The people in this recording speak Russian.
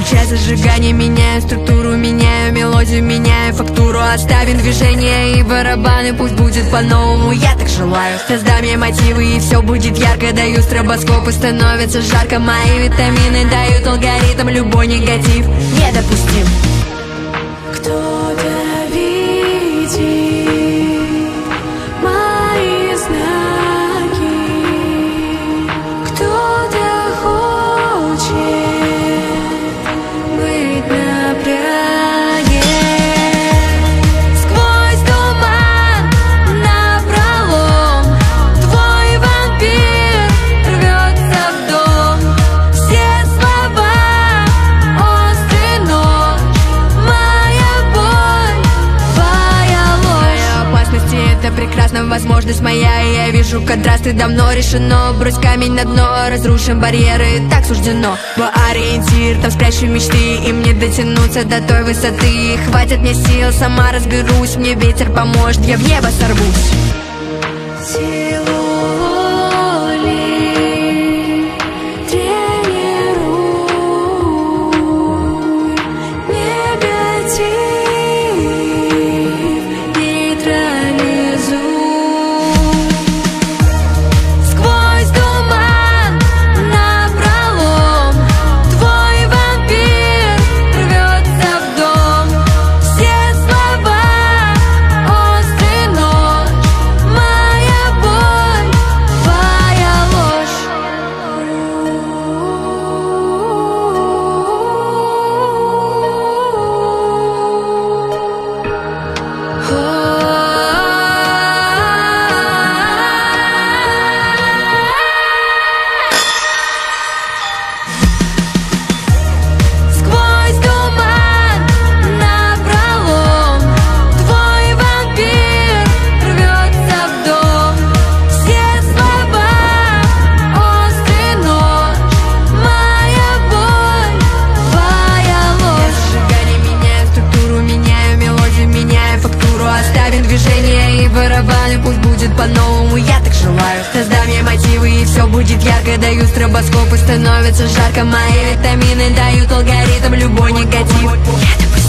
Включай зажигание, меняю структуру, меняю мелодию, меняю фактуру. Оставим движение и барабаны, пусть будет по-новому, я так желаю. Создам я мотивы и все будет ярко. Даю стробоскоп и становится жарко. Мои витамины дают алгоритм, любой негатив недопустим. Кто-то видит мои знаки, кто-то хочет быть напряге. Сквозь туман напролом твой вампир рвется в дом. Все слова острый нож, моя боль, твоя ложь. Моя опасность — это прекрасно, возможность моя, и я вижу контрасты, давно решено. Брось камень на дно, разрушим барьеры, так суждено. Мой ориентир, там спрячу мечты, и мне дотянуться до той высоты. Хватит мне сил, сама разберусь, мне ветер поможет, я в небо сорвусь. Силу воли тренируй, негатив нейтрализуй. Сквозь туман напролом твой вампир рвется в дом. Все слова острый нож, моя боль, твоя ложь. Сквозь туман напролом твой вампир рвется в дом. Все слова острый нож, моя боль, твоя ложь. Зажигание, меняю структуру, меняю мелодию, меняю фактуру. Оставим движение и барабаны, пусть будет по-новому, я так желаю. Создам я мотивы и все будет ярко. Даю стробоскоп и становится жарко. Мои витамины дают алгоритм, любой негатив недопустим.